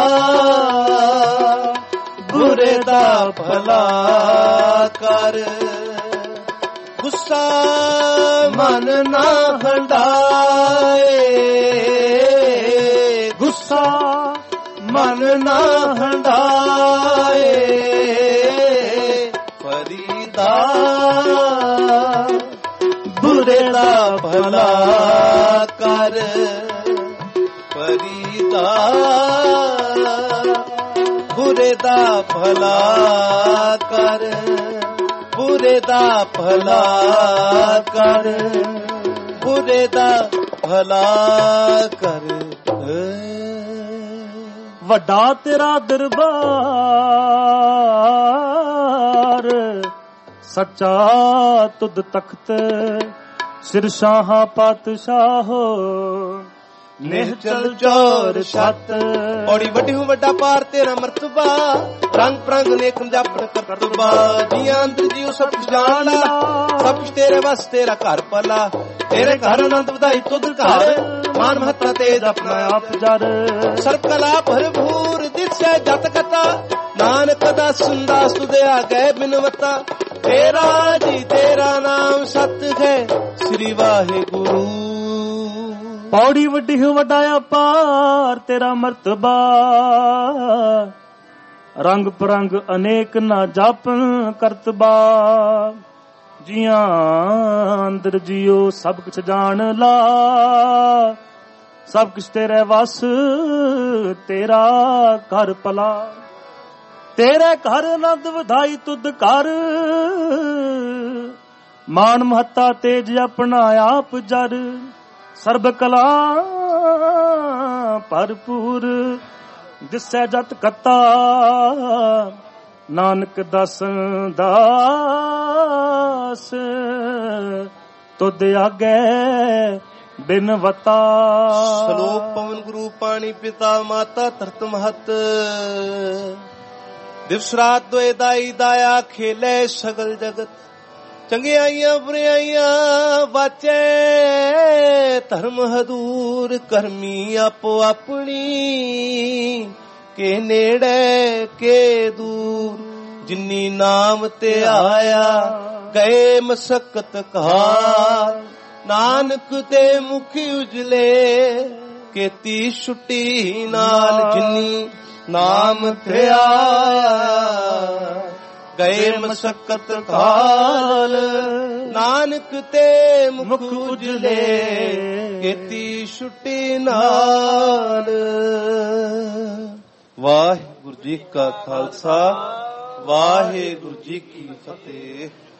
ਬੁਰੇ ਦਾ ਭਲਾ ਕਰ। ਗੁੱਸਾ ਮਨ ਨਾ ਹੰਢਾਏ, ਗੁੱਸਾ ਮਨ ਨਾ ਹੰਢਾਏ। ਫਰੀਦਾ ਬੁਰੇ ਦਾ ਭਲਾ ਕਰ, ਫਰੀਦਾ ਬੁਰੇ ਦਾ ਭਲਾ ਕਰ, ਬੁਰੇ ਦਾ ਭਲਾ ਕਰ, ਬੁਰੇ ਦਾ ਭਲਾ ਕਰ। ਵੱਡਾ ਤੇਰਾ ਦਰਬਾਰ, ਸੱਚਾ ਤੁਧ ਤਖਤ, ਸਿਰ ਸ਼ਾਹਾਂ ਪਾਤਸ਼ਾਹੋ, ਨਿਹਚਲ ਚੌਰ ਛੱਤ। ਔੜੀ ਵੱਡੀ ਹੂੰ ਵੱਡਾ ਪਾਰ ਤੇਰਾ ਮਰਤਬਾ, ਰੰਗ ਪ੍ਰੰਗ ਨੇਕ ਜਾਪਣ ਕਰਤਬਾ। ਜੀਆਂ ਅੰਦਰ ਜੀਉ ਸਭ ਕੁਛ ਜਾਣਦਾ, ਸਭ ਕੁਛ ਤੇਰੇ ਵਸ ਤੇਰਾ ਘਰ ਭਲਾ। ਤੇਰੇ ਘਰ ਆਨੰਦ ਵਧਾਈ ਤੁਧ ਘਰ, ਮਾਨ ਮਹੱਤਤਾ ਤੇਜ ਆਪਣਾ ਆਪ ਜਰ। ਸਰਬ ਕਲਾ ਭਰਪੂਰ ਦਿਸੈ ਜਤ ਕਤਾ, ਨਾਨਕ ਦਾ ਸੁੰਦਾ ਸੁਧਿਆ ਗਏ ਬਿਨਵਤਾ। ਤੇਰਾ ਜੀ ਤੇਰਾ ਨਾਮ ਸਤ ਹੈ, ਸ੍ਰੀ ਵਾਹਿਗੁਰੂ। ਪੌੜੀ ਵੱਡੀ ਵੱਡਾ ਅਪਾਰ ਤੇਰਾ ਮਰਤਬਾ, ਰੰਗ ਪਰੰਗ ਅਨੇਕ ਨਾ ਜਾਪਨ ਕਰਤਬਾ। ਜੀਆਂ ਅੰਦਰ ਜੀਓ ਸਭ ਕੁਛ ਜਾਣ ਲਾ, ਸਭ ਕੁਛ ਤੇਰੇ ਵਸ ਤੇਰਾ ਘਰ ਭਲਾ। ਤੇਰੇ ਘਰ ਆਨੰਦ ਵਧਾਈ ਤੁਧ ਘਰ, ਮਾਨ ਮਹੱਤਾ ਤੇਜ ਆਪਣਾ ਆਪ ਜਰ ਸਰਬ ਕਲਾ ਭਰਪੂਰ ਦਿਸੈ ਜਤ ਕਤਾ ਨਾਨਕ ਦਾਸਨ ਦਾਸ ਤੁਧ ਆਗੇ ਬਿਨਵਤਾ। ਸ਼ਲੋਕ ਪਵਨ ਗੁਰੂ ਪਾਣੀ ਪਿਤਾ ਮਾਤਾ ਧਰਤ ਮਹਤ ਦਿਵਸ ਰਾਤ ਦੋਏ ਦਾਈ ਦਾਇਆ ਖੇਲੇ ਸਗਲ ਜਗਤ ਚੰਗਿਆਈਆਂ ਬੁਰਾਈਆਂ ਵਾਚੇ ਧਰਮ ਹਦੂਰ ਕਰਮੀ ਆਪੋ ਆਪਣੀ ਕੇ ਨੇੜੇ ਕੇ ਦੂਰ ਜਿਨੀ ਨਾਮ ਤੇ ਆਇਆ ਗਏ ਮਸਕਤ ਘਾਰ ਨਾਨਕ ਤੇ ਮੁਖ ਉਜਲੇ ਕੀਤੀ ਛੁੱਟੀ ਨਾਲ ਜਿਨੀ ਨਾਮ ਤੇ ਆਇਆ ਗਏ ਮਸਕਤ ਕਾਲ ਨਾਨਕ ਤੇ ਮੁਖ ਉਜਲੇ ਕੀਤੀ ਛੁੱਟੀ ਨਾਲ। ਵਾਹਿਗੁਰੂ ਜੀ ਕਾ ਖਾਲਸਾ ਵਾਹਿਗੁਰੂ ਜੀ ਕੀ ਫਤਿਹ।